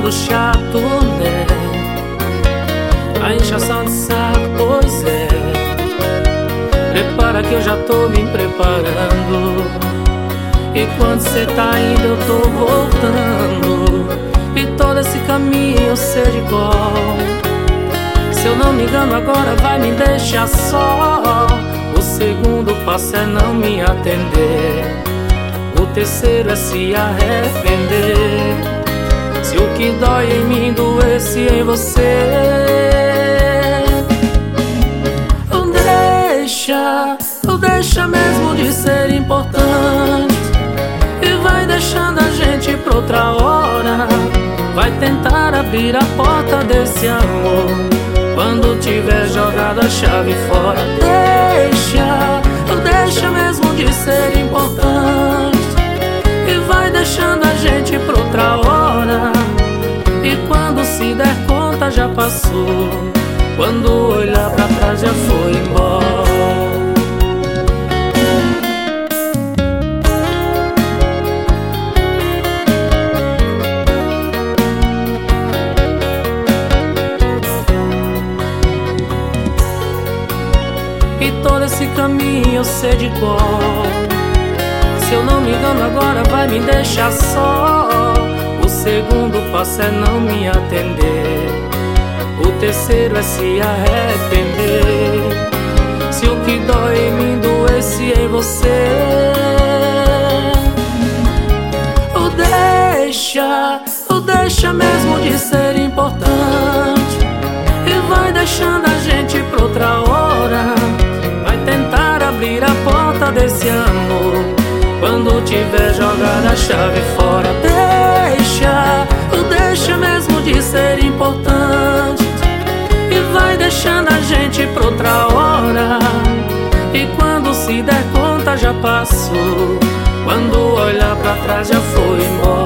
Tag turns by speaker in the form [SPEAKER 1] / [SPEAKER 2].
[SPEAKER 1] mundo chato, né? A encheção de saco, pois é. Prepara que eu já tô me preparando. E quando cê tá indo eu tô voltando. E todo esse caminho eu sei de cor. Se eu não me engano agora vai me deixar só. O segundo passo é não me atender. O terceiro é se arrepender. Se o que dói em mim doesse em você, deixa mesmo de ser importante. E vai deixando a gente pra outra hora. Vai tentar abrir a porta desse amor quando tiver jogado a chave fora. Deixa mesmo de ser importante. E vai deixando a gente pra outra hora. E quando se der conta já passou. Quando olhar pra trás já foi embora. E todo esse caminho eu sei de cor. Se eu não me engano agora vai me deixar só. O segundo passo é não me atender. O terceiro é se arrepender. Se o que dói em mim doesse em você, deixa mesmo de ser importante. E vai deixando a gente pra outra hora. Vai tentar abrir a porta desse amor quando tiver jogado a chave fora. Deixa mesmo de ser importante. E vai deixando a gente pra outra hora. E quando se der conta já passou. Quando olhar pra trás já foi embora.